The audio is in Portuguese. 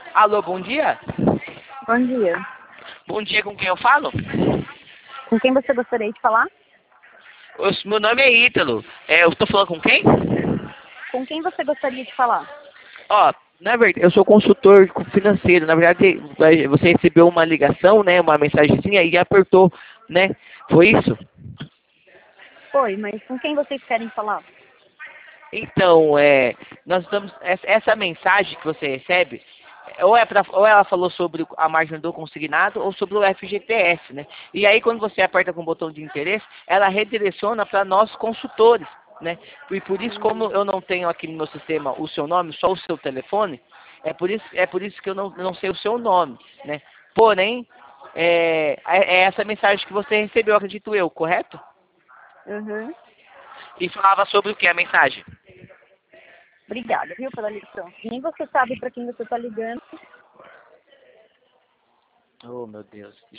Alô, bom dia? Bom dia. Bom dia, com quem eu falo? Com quem você gostaria de falar? Meu nome é Ítalo. Eu estou falando com quem? Com quem você gostaria de falar? Ó, na verdade, eu sou consultor financeiro. Na verdade, você recebeu uma ligação, né? Uma mensagenzinha e apertou, né? Foi isso? Oi, mas com quem vocês querem falar? Então, nós estamos. Essa mensagem que você recebe, ou ela falou sobre a margem do consignado ou sobre o FGTS, né? E aí, quando você aperta com o botão de interesse, ela redireciona para nós consultores, né? E por isso, como eu não tenho aqui no meu sistema o seu nome, só o seu telefone, é por isso que eu não sei o seu nome, né? Porém, é essa mensagem que você recebeu, acredito eu, correto? Uhum. E falava sobre o que a mensagem? Obrigada, viu, pela ligação. Nem você sabe para quem você está ligando. Oh, meu Deus.